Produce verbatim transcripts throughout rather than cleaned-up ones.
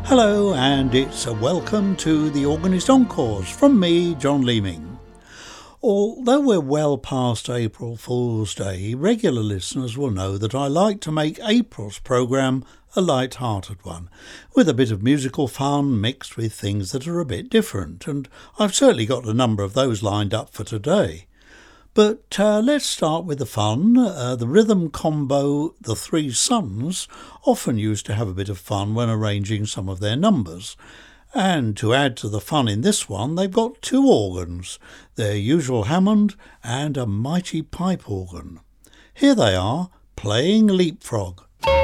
Hello, and it's a welcome to the Organist Encores from me, John Leeming. Although we're well past April Fool's Day, regular listeners will know that I like to make April's programme a light-hearted one, with a bit of musical fun mixed with things that are a bit different, and I've certainly got a number of those lined up for today. But uh, let's start with the fun. Uh, the rhythm combo The Three Sons often used to have a bit of fun when arranging some of their numbers. And to add to the fun in this one, they've got two organs, their usual Hammond and a mighty pipe organ. Here they are, playing Leapfrog.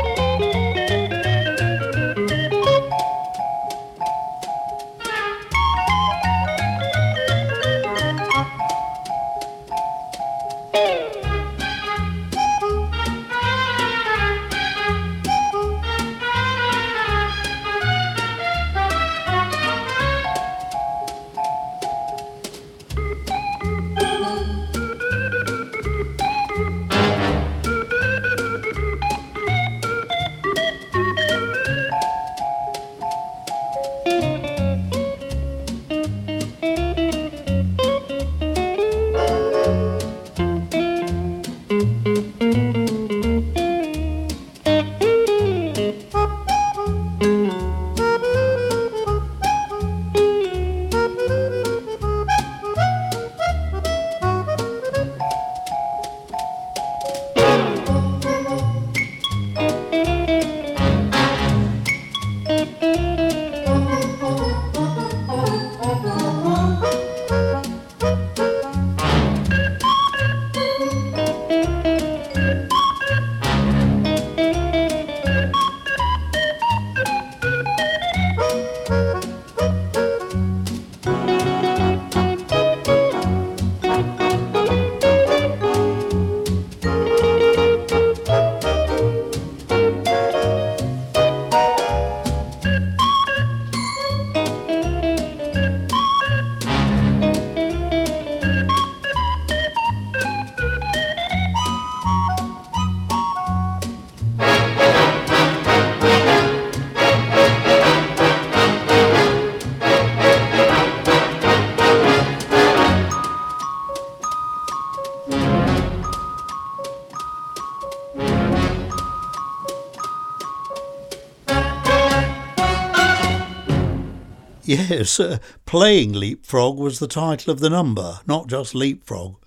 Yes, uh, Playing Leapfrog was the title of the number, not just Leapfrog.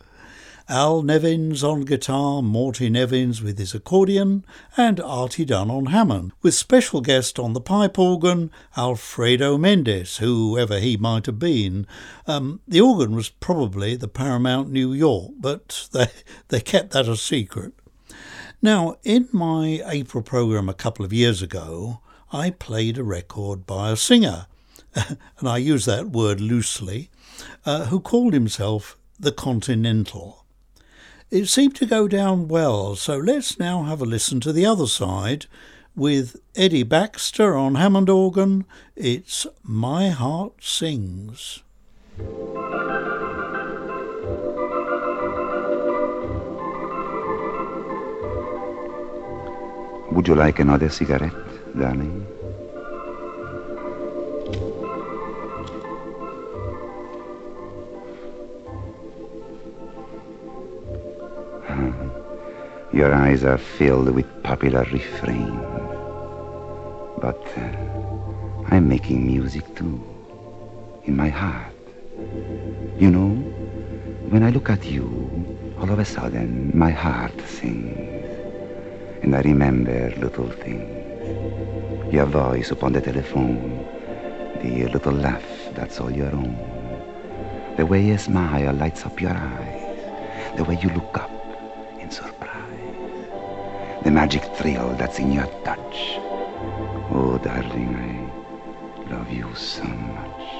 Al Nevins on guitar, Morty Nevins with his accordion, and Artie Dunn on Hammond, with special guest on the pipe organ, Alfredo Mendes, whoever he might have been. Um, the organ was probably the Paramount New York, but they, they kept that a secret. Now, in my April programme a couple of years ago, I played a record by a singer, and I use that word loosely, uh, who called himself The Continental. It seemed to go down well, so let's now have a listen to the other side with Eddie Baxter on Hammond organ. It's My Heart Sings. Would you like another cigarette, darling? Your eyes are filled with popular refrain. But uh, I'm making music too, in my heart. You know, when I look at you, all of a sudden my heart sings. And I remember little things. Your voice upon the telephone, the little laugh that's all your own. The way your smile lights up your eyes, the way you look up in surprise. The magic thrill that's in your touch. Oh, darling, I love you so much.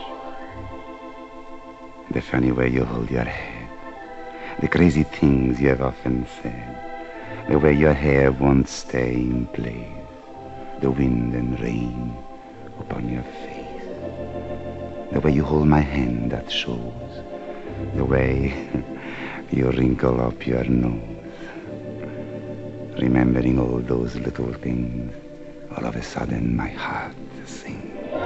The funny way you hold your head. The crazy things you have often said. The way your hair won't stay in place. The wind and rain upon your face. The way you hold my hand that shows. The way you wrinkle up your nose. Remembering all those little things, all of a sudden my heart sings.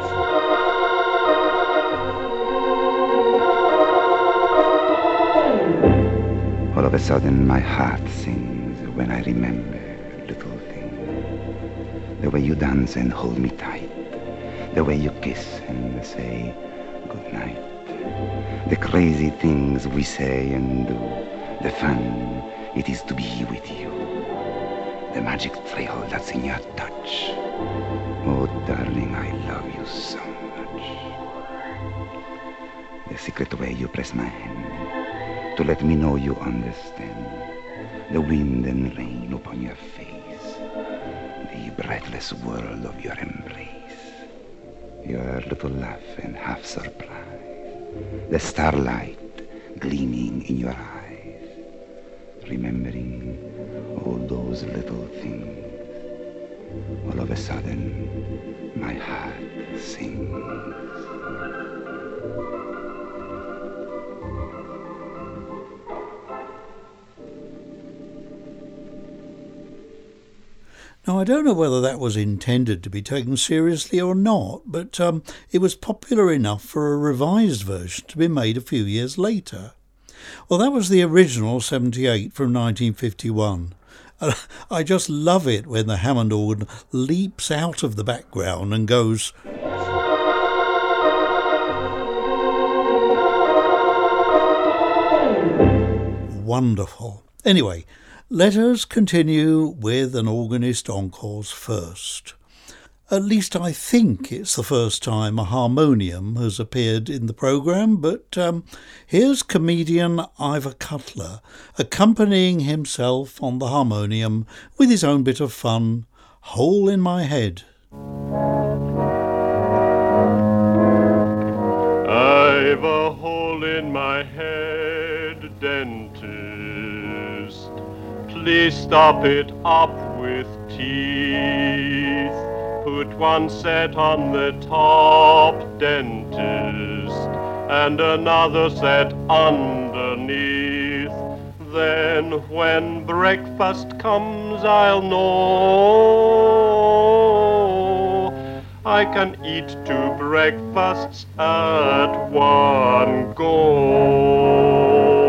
of a sudden my heart sings when I remember little things. The way you dance and hold me tight. The way you kiss and say good night. The crazy things we say and do. The fun it is to be with you. The magic thrill that's in your touch. Oh, darling, I love you so much. The secret way you press my hand to let me know you understand. The wind and rain upon your face. The breathless world of your embrace. Your little laugh and half surprise. The starlight gleaming in your eyes. Remembering all those little things. All of a sudden, my heart sings. Now, I don't know whether that was intended to be taken seriously or not, but um, it was popular enough for a revised version to be made a few years later. Well, that was the original seventy-eight from nineteen fifty-one. Uh, I just love it when the Hammond organ leaps out of the background and goes... Wonderful. Anyway, let us continue with an organist encores first. At least I think it's the first time a harmonium has appeared in the programme, but um, here's comedian Ivor Cutler accompanying himself on the harmonium with his own bit of fun, Hole in My Head. I've a hole in my head, dentist. Please stop it up with teeth. Put one set on the top, dentist, and another set underneath. Then when breakfast comes, I'll know I can eat two breakfasts at one go.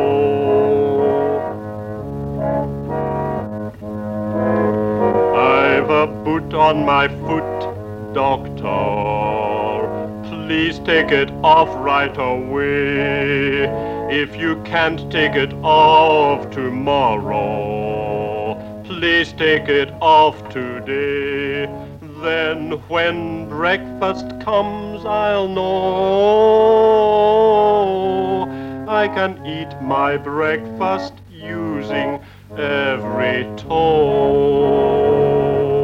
I've a boot on my foot, doctor. Please take it off right away. If you can't take it off tomorrow, please take it off today. Then when breakfast comes, I'll know I can eat my breakfast using every toe.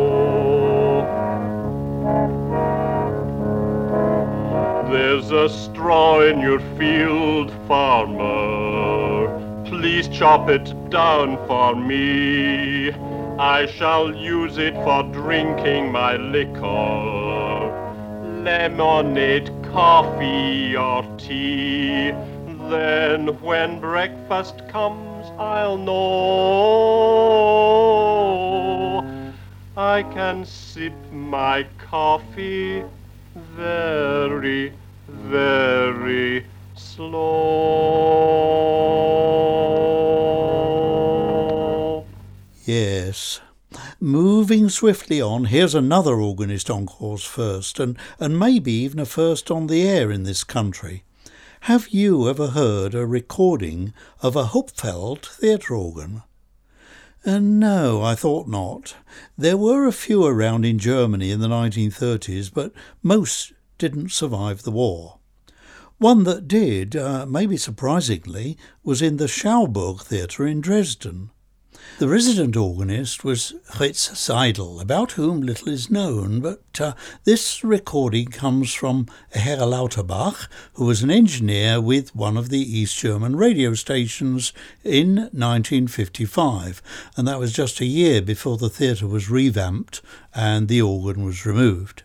There's a straw in your field, farmer. Please chop it down for me. I shall use it for drinking my liquor, lemonade, coffee, or tea. Then when breakfast comes, I'll know I can sip my coffee very, very slow. Yes. Moving swiftly on, here's another organist encores first, and, and maybe even a first on the air in this country. Have you ever heard a recording of a Hupfeld theatre organ? Uh, no, I thought not. There were a few around in Germany in the nineteen thirties, but most didn't survive the war. One that did, uh, maybe surprisingly, was in the Schauburg Theatre in Dresden. The resident organist was Fritz Seidel, about whom little is known, but uh, this recording comes from Herr Lauterbach, who was an engineer with one of the East German radio stations in nineteen fifty-five, and that was just a year before the theatre was revamped and the organ was removed.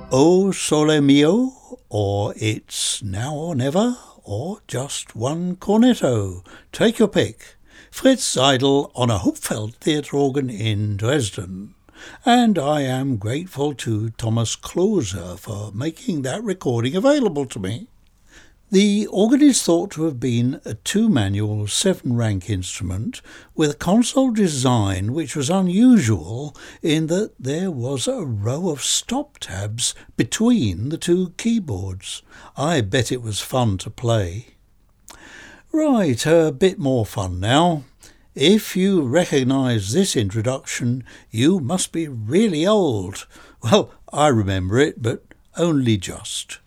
O Sole Mio, or It's Now or Never, or just one cornetto. Take your pick. Fritz Seidel on a Hupfeld theatre organ in Dresden. And I am grateful to Thomas Klose for making that recording available to me. The organ is thought to have been a two-manual, seven-rank instrument with a console design which was unusual in that there was a row of stop tabs between the two keyboards. I bet it was fun to play. Right, a bit more fun now. If you recognise this introduction, you must be really old. Well, I remember it, but only just.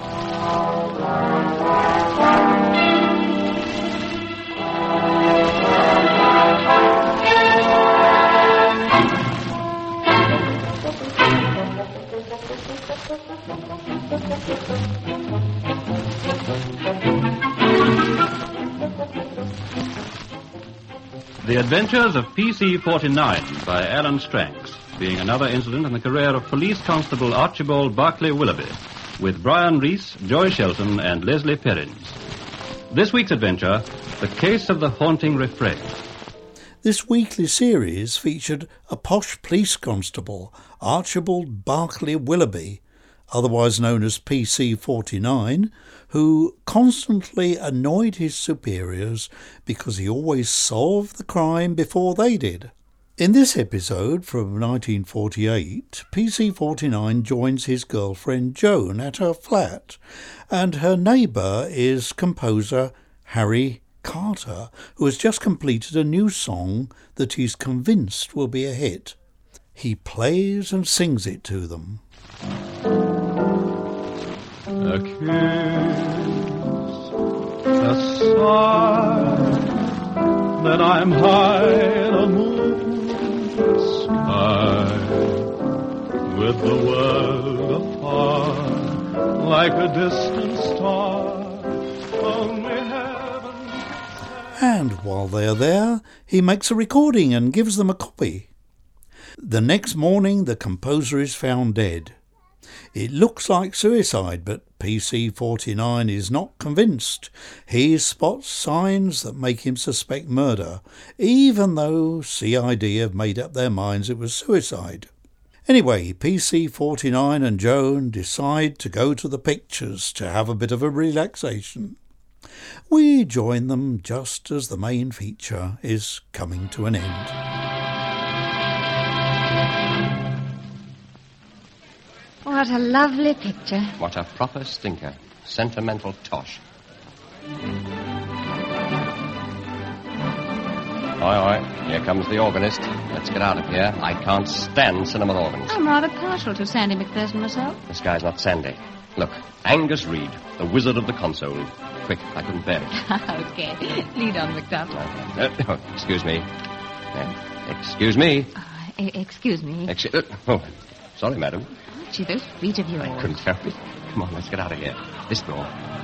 The Adventures of P C forty-nine by Alan Stranks, being another incident in the career of Police Constable Archibald Barclay Willoughby, with Brian Reese, Joy Shelton, and Leslie Perrins. This week's adventure, The Case of the Haunting Refrain. This weekly series featured a posh police constable, Archibald Barclay Willoughby, otherwise known as P C forty-nine, who constantly annoyed his superiors because he always solved the crime before they did. In this episode from nineteen forty-eight, P C forty-nine joins his girlfriend Joan at her flat, and her neighbour is composer Harry Carter, who has just completed a new song that he's convinced will be a hit. He plays and sings it to them. A kiss, a sigh, that I'm high in a moonlit sky, with the world afar, like a distant star, only heaven. And while they're there, he makes a recording and gives them a copy. The next morning, the composer is found dead. It looks like suicide, but P C forty-nine is not convinced. He spots signs that make him suspect murder, even though C I D have made up their minds it was suicide. Anyway, P C forty-nine and Joan decide to go to the pictures to have a bit of a relaxation. We join them just as the main feature is coming to an end. What a lovely picture. What a proper stinker. Sentimental tosh. Oi, oi, here comes the organist. Let's get out of here. I can't stand cinema organs. I'm rather partial to Sandy McPherson myself. This guy's not Sandy. Look, Angus Reed, the wizard of the console. Quick, I couldn't bear it. Okay, lead on, McDuff. Uh, uh, oh, excuse me. Uh, excuse me. Uh, excuse me. Excuse... Uh, oh, sorry, madam. Gee, those feet of yours. I couldn't help it. Come on, let's get out of here. This door.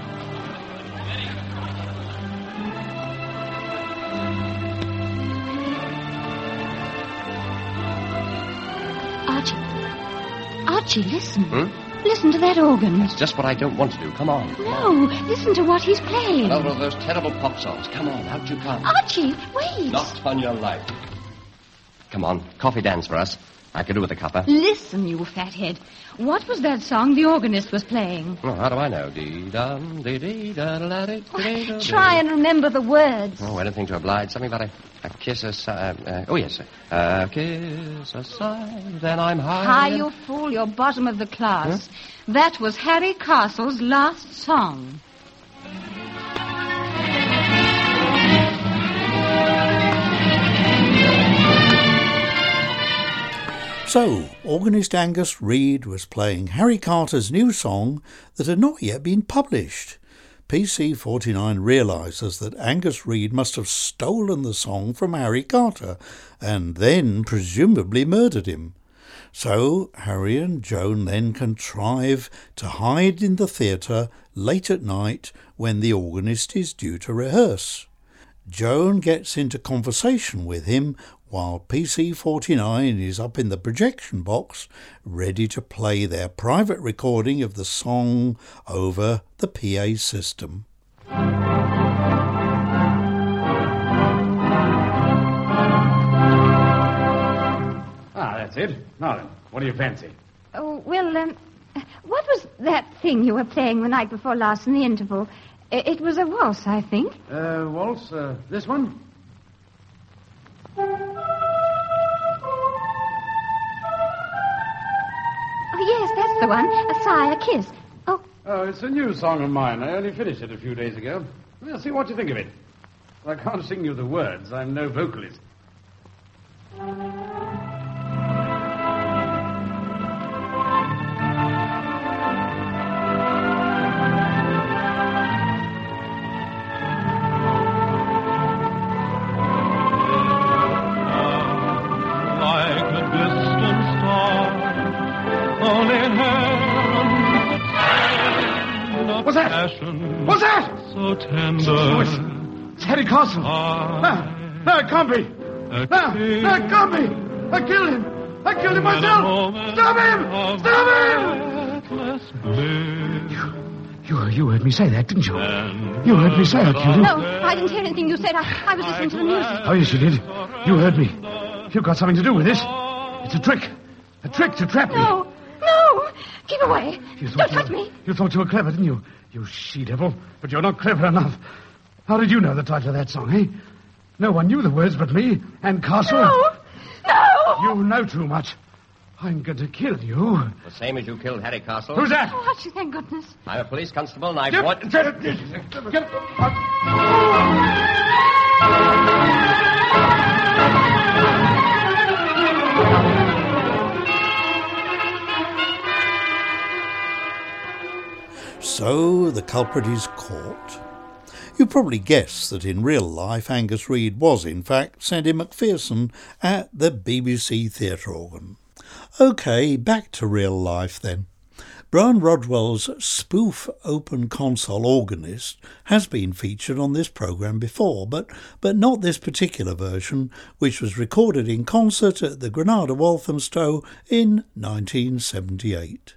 Archie. Archie, listen. Hmm? Listen to that organ. That's just what I don't want to do. Come on. No, listen to what he's playing. Another of those terrible pop songs. Come on, out you come. Archie, wait. Not on your life. Come on, coffee dance for us. I could do with a cuppa. Listen, you fathead. What was that song the organist was playing? Oh, how do I know? Dee-dum, dee-dee-da-da-da-dee-da-da-dee. Try and remember the words. Oh, anything to oblige. Something about a, a kiss, a sigh. Uh, oh, yes. A kiss, a sigh, then I'm high. Hi, you fool, you're bottom of the class. Huh? That was Harry Castle's last song. So, organist Angus Reed was playing Harry Carter's new song that had not yet been published. P C forty-nine realises that Angus Reed must have stolen the song from Harry Carter and then presumably murdered him. So Harry and Joan then contrive to hide in the theatre late at night when the organist is due to rehearse. Joan gets into conversation with him while P C forty-nine is up in the projection box ready to play their private recording of the song over the P A system. Ah, that's it. Now then, what do you fancy? Oh, well, um, what was that thing you were playing the night before last in the interval? I- It was a waltz, I think. Uh, waltz, uh, this one? Oh, yes, that's the one. A sigh, a kiss. Oh, Oh, it's a new song of mine. I only finished it a few days ago. Well, see what you think of it. I can't sing you the words. I'm no vocalist. Like a distant star, only heaven could What's that? passion What's that? so tender. Oh, it's, it's Harry Castle. I, No, no, it can't be. a No, king no, it can't be. I killed him. I killed him in a myself. moment Stop him! of Stop him! reckless bliss. You, you heard me say that, didn't you? And You heard me say I killed him. no, I didn't hear anything you said. I, I was listening to the music. Oh, yes, you did. You heard me. You've got something to do with this. It's a trick. A trick to trap me. No, no. Keep away. You Don't thought you touch were- me. You thought you were clever, didn't you? You she-devil. But you're not clever enough. How did you know the title of that song, eh? No one knew the words but me and Castle. No, no. You know too much. I'm going to kill you. The same as you killed Harry Castle. Who's that? Oh, Archie, thank goodness. I'm a police constable, and I Get, want... get it. Get it. Get it. So the culprit is caught. You probably guessed that in real life Angus Reid was in fact Sandy McPherson at the B B C theatre organ. OK, back to real life then. Brian Rodwell's spoof open console organist has been featured on this programme before, but, but not this particular version, which was recorded in concert at the Granada Walthamstow in nineteen seventy-eight.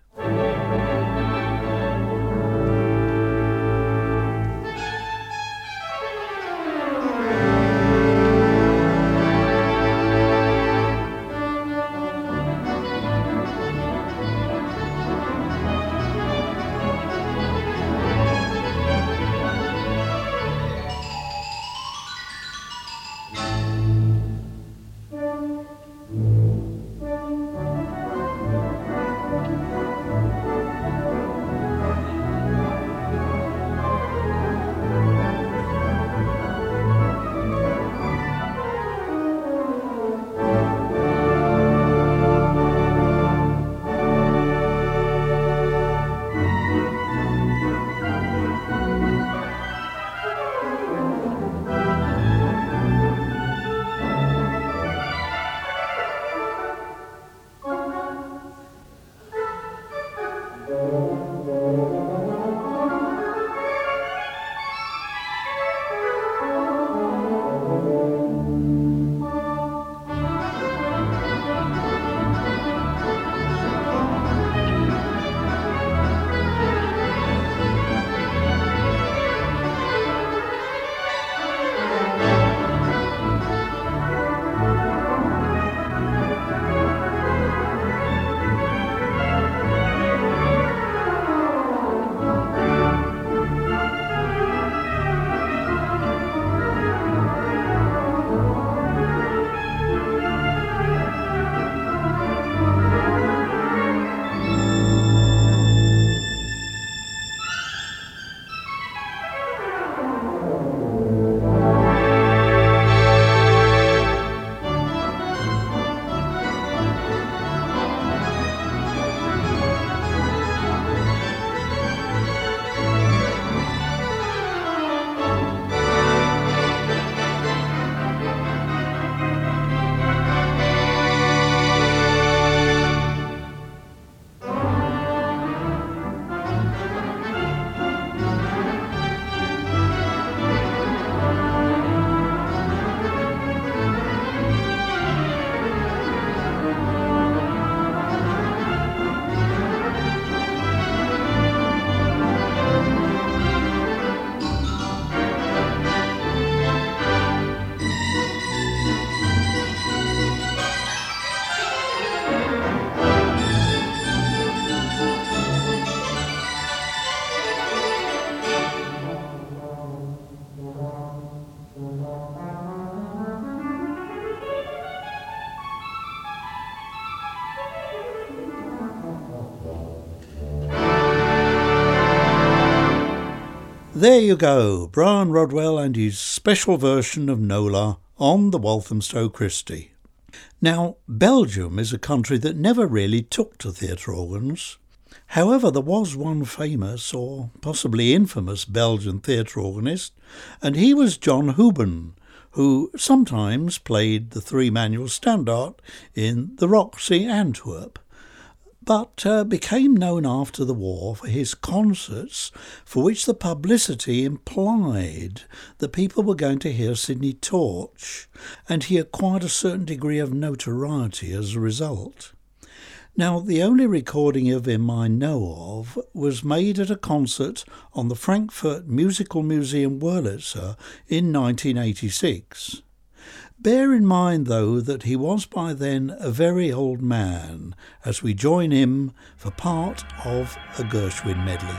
There you go, Brian Rodwell and his special version of Nola on the Walthamstow Christie. Now, Belgium is a country that never really took to theatre organs. However, there was one famous, or possibly infamous, Belgian theatre organist, and he was John Huben, who sometimes played the three-manual standard in the Roxy, Antwerp, but uh, became known after the war for his concerts, for which the publicity implied that people were going to hear Sidney Torch, and he acquired a certain degree of notoriety as a result. Now, the only recording of him I know of was made at a concert on the Frankfurt Musical Museum Wurlitzer in nineteen eighty-six. Bear in mind, though, that he was by then a very old man, as we join him for part of a Gershwin medley.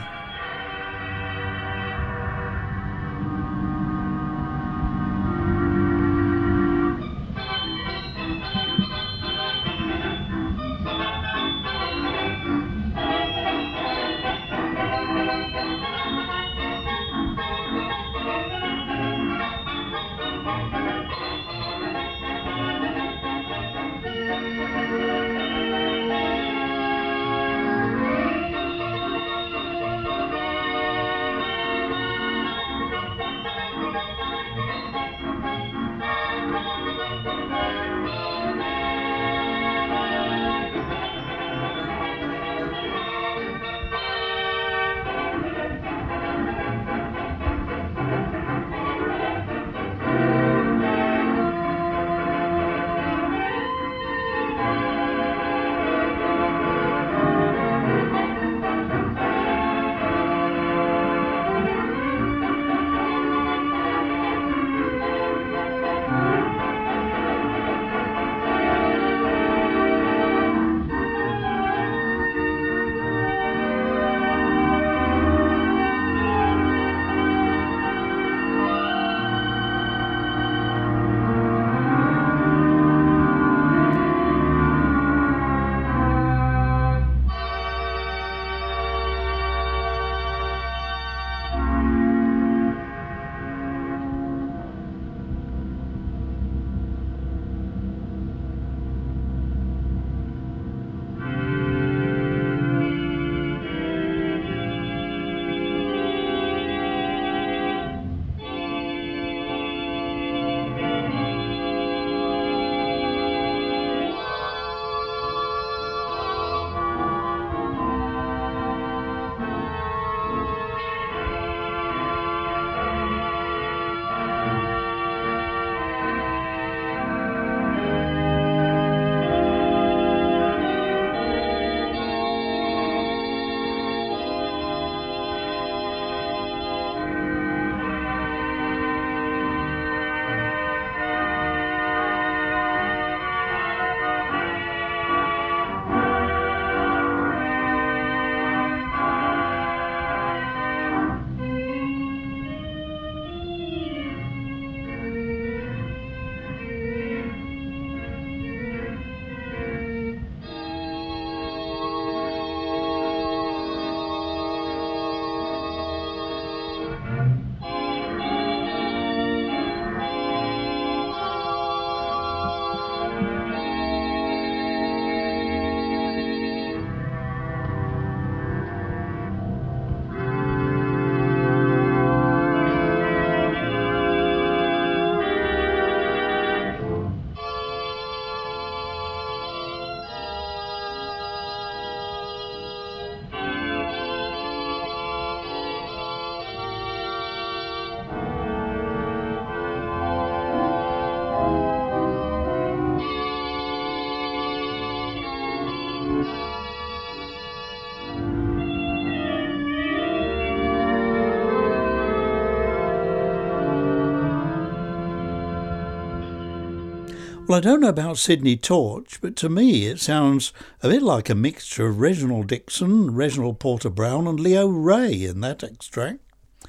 Well, I don't know about Sidney Torch, but to me it sounds a bit like a mixture of Reginald Dixon, Reginald Porter Brown and Leo Ray in that extract.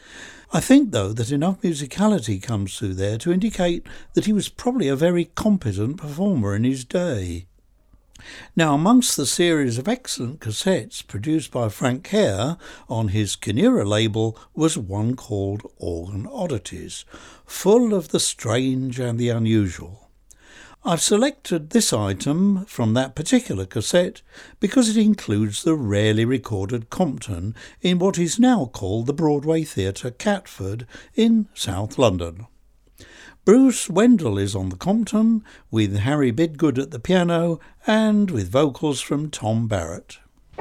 I think, though, that enough musicality comes through there to indicate that he was probably a very competent performer in his day. Now, amongst the series of excellent cassettes produced by Frank Hare on his Kinera label was one called Organ Oddities, full of the strange and the unusual. I've selected this item from that particular cassette because it includes the rarely recorded Compton in what is now called the Broadway Theatre, Catford, in South London. Bruce Wendell is on the Compton, with Harry Bidgood at the piano and with vocals from Tom Barrett.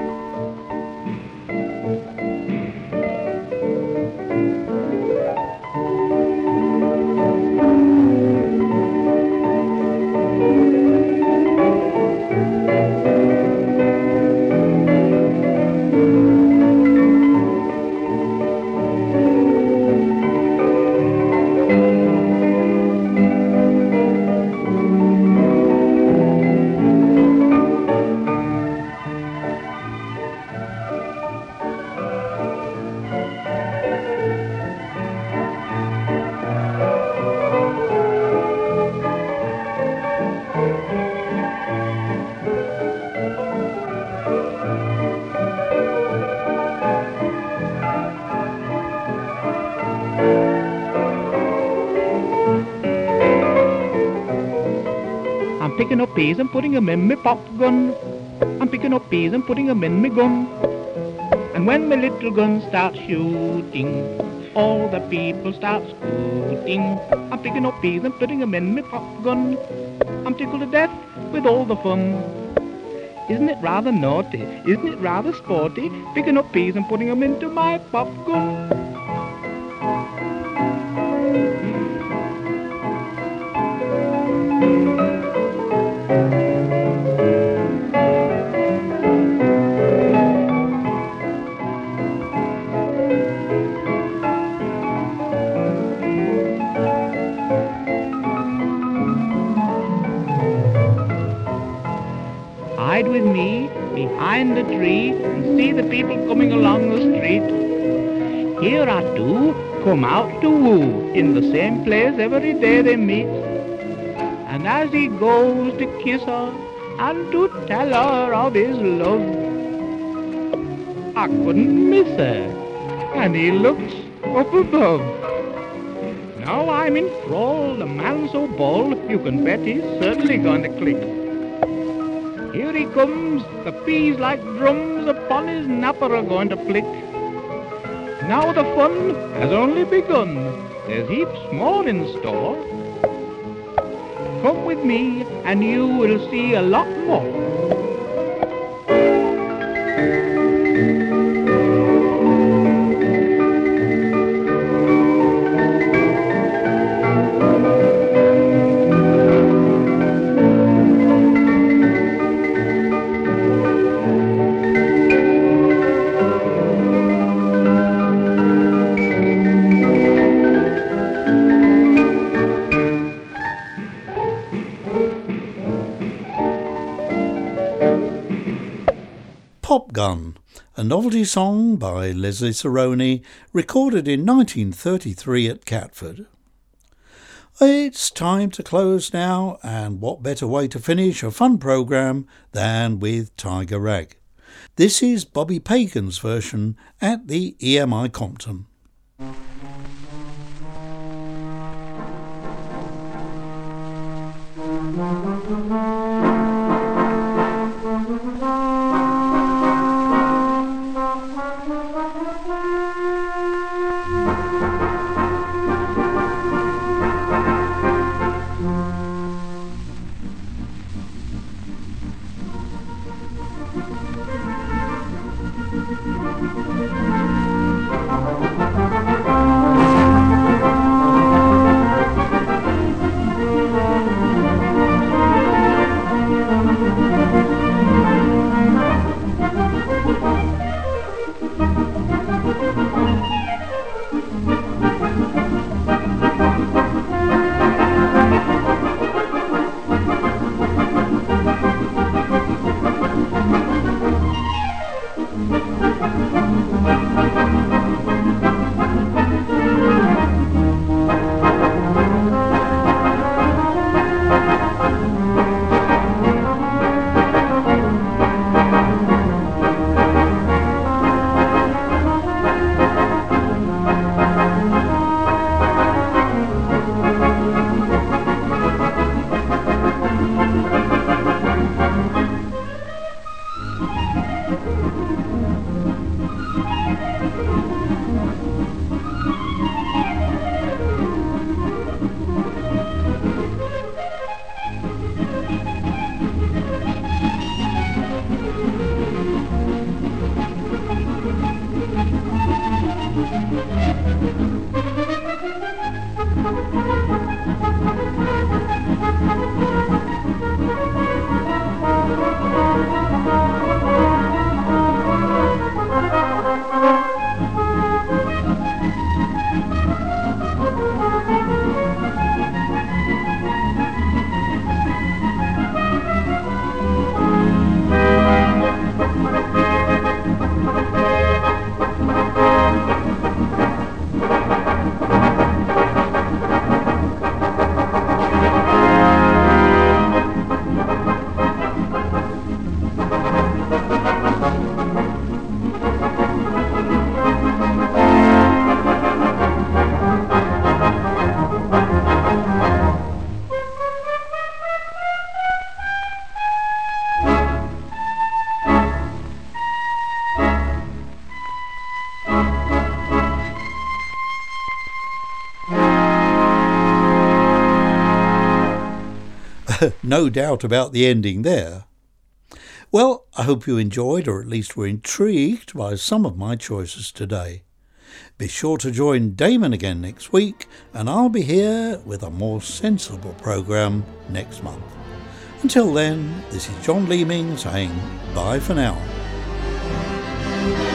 Picking up peas and putting 'em in me pop gun. I'm picking up peas and putting 'em in me gun. And when my little gun starts shooting, all the people start scooting. I'm picking up peas and putting 'em in me pop gun. I'm tickled to death with all the fun. Isn't it rather naughty? Isn't it rather sporty? Picking up peas and putting 'em into my pop gun. Hide with me behind the tree and see the people coming along the street. Here are two come out to woo, in the same place every day they meet. And as he goes to kiss her and to tell her of his love, I couldn't miss her, and he looks up above. Now I'm enthralled, a man so bold, you can bet he's certainly going to click. Here he comes, the peas like drums upon his napper are going to flick. Now the fun has only begun, there's heaps more in store. Come with me and you will see a lot more. Pop Gun, a novelty song by Leslie Saroni, recorded in nineteen thirty-three at Catford. It's time to close now, and what better way to finish a fun programme than with Tiger Rag. This is Bobby Pagan's version at the E M I Compton. Thank you. No doubt about the ending there. Well, I hope you enjoyed, or at least were intrigued, by some of my choices today. Be sure to join Damon again next week, and I'll be here with a more sensible programme next month. Until then, this is John Leeming saying bye for now.